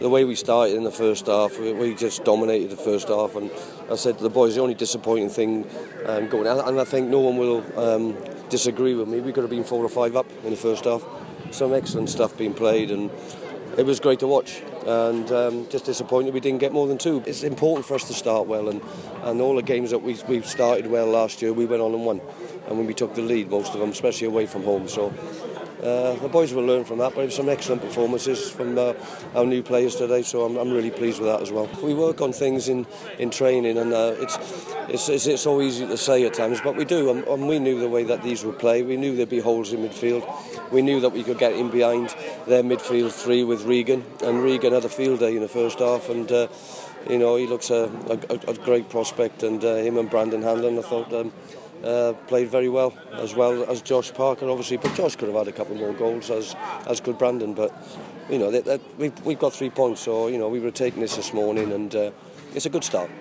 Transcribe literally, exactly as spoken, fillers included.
The way we started in the first half, we, we just dominated the first half, and I said to the boys, the only disappointing thing um, going, and I think no one will um, disagree with me, we could have been four or five up in the first half. Some excellent stuff being played, and it was great to watch, and um, just disappointed we didn't get more than two. It's important for us to start well, and, and all the games that we we started well last year, we went on and won, and when we took the lead, most of them, especially away from home. So uh, the boys will learn from that, but it was some excellent performances from uh, our new players today, so I'm, I'm really pleased with that as well. We work on things in, in training, and uh, it's, it's, it's, it's so easy to say at times, but we do, and, and we knew the way that these would play. We knew there'd be holes in midfield. We knew that we could get in behind their midfield three with Regan, and Regan had a field day in the first half, and uh, you know, he looks a, a, a great prospect, and uh, him and Brandon Hanlon, I thought, um, uh, played very well, as well as Josh Parker, obviously, but Josh could have had a couple more goals, as as could Brandon, but you know, they, they, we've, we've got three points, so you know, we were taking this this morning, and uh, it's a good start.